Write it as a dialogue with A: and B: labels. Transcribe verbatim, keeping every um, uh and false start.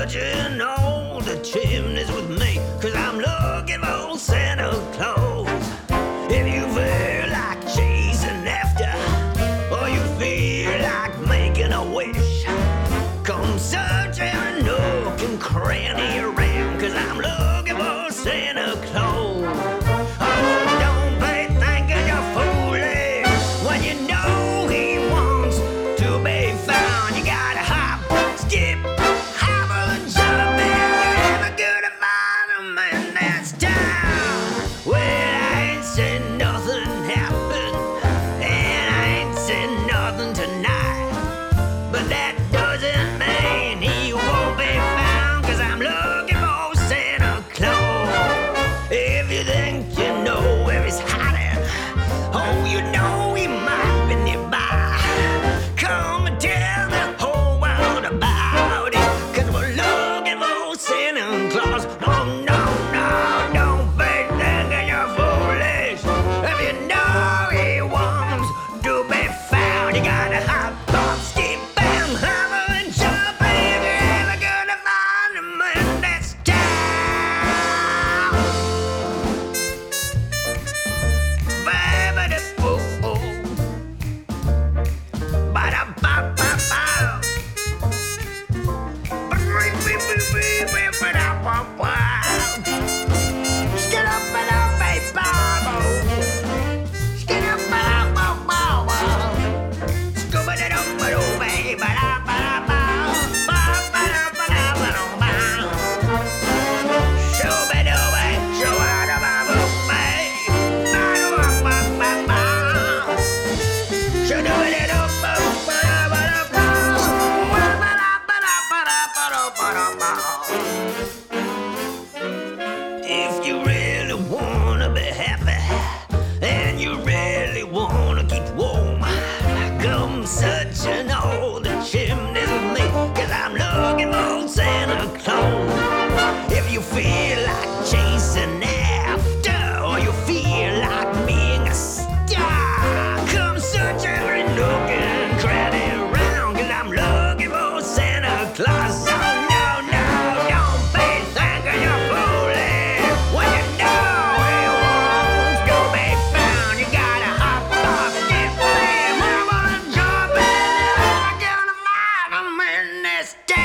A: searching all the chimneys with me, 'cause I'm looking for Santa Claus. If you feel like chasing after, or you feel like making a wish, come searching nook and cranny around, 'cause I'm looking for Santa Claus. Oh, don't be thinking you're foolish when you know he wants to be found. You gotta hop, skip, hobble and jump, and you're never gonna find him in this town. Well, I ain't seen nothing happen, and I ain't seen nothing tonight, but that doesn't mean he won't be found, 'cause I'm looking for Santa Claus. If you think you know where he's hiding, oh, you know he might be nearby, come and tell the whole world about it, 'cause we're looking for Santa Claus. No, no, no, don't be thinking you're foolish. If you know he wants to be found, you gotta hop, hop, skip, bam, hammer and jump, and you're never gonna find him in this town. Ba-ba-da-boo. Ba-da-ba-ba-ba. Ba-da-ba-ba-ba-ba-ba-ba. Skid-up-ba-da-ba-ba-ba. Skid-up-ba-da-ba-ba-ba. Scooba-da-dum-ba-doo-ba-ba-da-ba-da-ba. Ba-ba-da-ba-da-ba-da-ba. Shoo-ba-doo-ba, shoo-ba-da-ba-boo-ba. Ba-da-ba-ba-ba-ba. Shoo-doo-ba-da-doo-ba-ba-da-ba-da-ba. Ba-ba-da-ba-da-ba-da-ba-da-ba-da-ba. If you really wanna be happy, and you really wanna keep warm, come searching all the chimneys with me, 'cause I'm looking for Santa Claus. If you feel like chasing after, or you feel like being a star, come search every nook and cranny around, 'cause I'm looking for Santa Claus. Oh, no, no, don't be thinking you're foolish when you know he wants to be found. You gotta hop, hop, skip, bam, hobble and jump, and you're never gonna find him in this town.